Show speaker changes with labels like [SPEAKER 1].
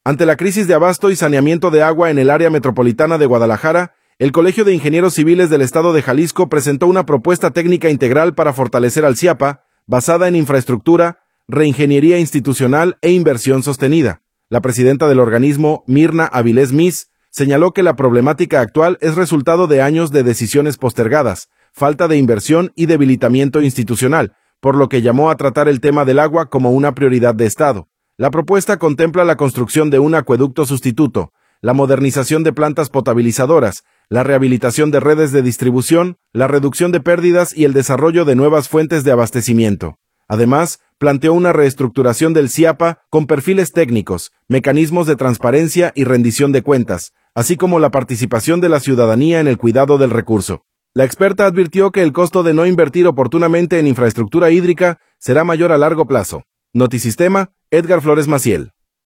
[SPEAKER 1] Ante la crisis de abasto y saneamiento de agua en el área metropolitana de Guadalajara, el Colegio de Ingenieros Civiles del Estado de Jalisco presentó una propuesta técnica integral para fortalecer al CIAPA, basada en infraestructura, reingeniería institucional e inversión sostenida. La presidenta del organismo, Mirna Avilés Mis, señaló que la problemática actual es resultado de años de decisiones postergadas, falta de inversión y debilitamiento institucional, por lo que llamó a tratar el tema del agua como una prioridad de Estado. La propuesta contempla la construcción de un acueducto sustituto, la modernización de plantas potabilizadoras, la rehabilitación de redes de distribución, la reducción de pérdidas y el desarrollo de nuevas fuentes de abastecimiento. Además, planteó una reestructuración del CIAPA con perfiles técnicos, mecanismos de transparencia y rendición de cuentas, así como la participación de la ciudadanía en el cuidado del recurso. La experta advirtió que el costo de no invertir oportunamente en infraestructura hídrica será mayor a largo plazo. Notisistema, Edgar Flores Maciel.